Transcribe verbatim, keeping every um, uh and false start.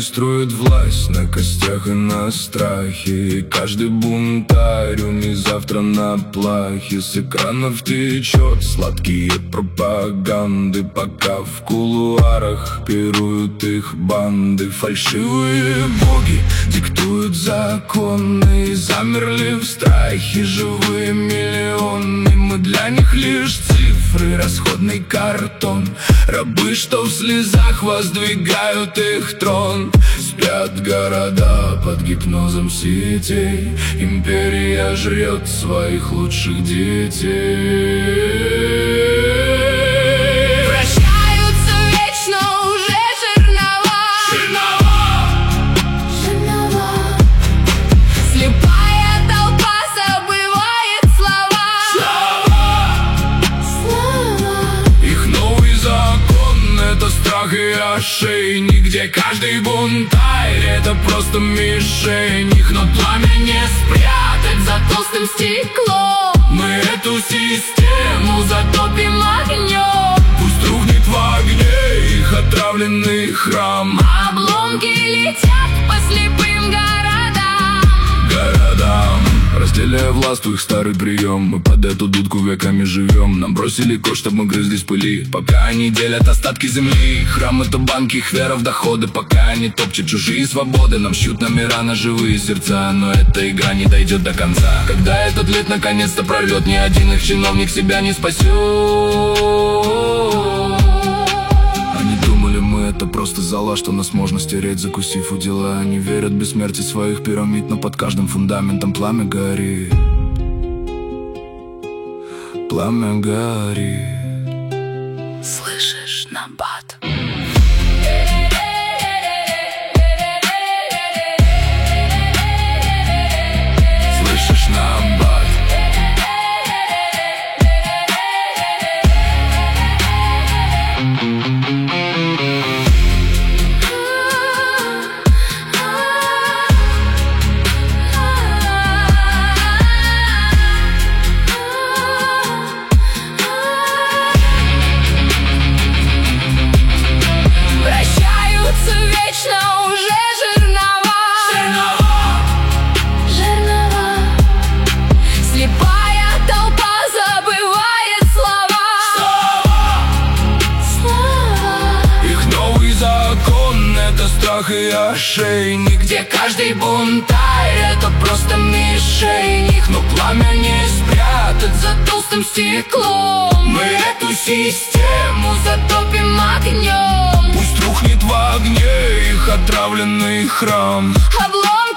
строит власть на костях и на страхе. И каждый бунтарь у них завтра на плахе. С экранов течет сладкие пропаганды, пока в кулуарах пируют их банды. Фальшивые боги диктуют законы, и замерли в страхе живые миллионы. Мы для них лишь цифры, расходный картон, рабы, что в слезах воздвигают их трон. Спят города под гипнозом сетей, империя жрет своих лучших детей. Вращаются вечно уже жернова, Жернова, жернова. Слепая толпа забывает слова, слова. слова. Их новый закон — это страх и ошейник, где каждый бунтарь — это просто мишень их. Но пламя не спрятать за толстым стеклом, мы эту систему затопим огнем. Пусть рухнет в огне их отравленный храм. Обломки летят по слепым городам, Городам, разделяя власть, их старый прием. Мы под эту дудку веками живем. Нам бросили код, чтоб мы грызлись в пыли, пока они делят остатки земли. Храм — это банки их вера в доходы, пока они топчут чужие свободы. Нам шьют номера на живые сердца, но эта игра не дойдет до конца. Когда этот лет наконец-то прорвет, ни один их чиновник себя не спасет. Они думали, мы это просто зола, что нас можно стереть, закусив у дела. Они верят в бессмертие своих пирамид, но под каждым фундаментом пламя горит. Пламя горит. слышишь, Намбат? Слышишь, Намбат? Вращаются вечно уже жернова, жернова. Слепая толпа забывает слова, слова. Их новый закон — это страх и ошейник, где каждый бунтарь — это просто мишень их. Но пламя не спрятать за толстым стеклом, мы эту систему затопим огнем. Пусть рухнет в огне их отравленный храм. Обломки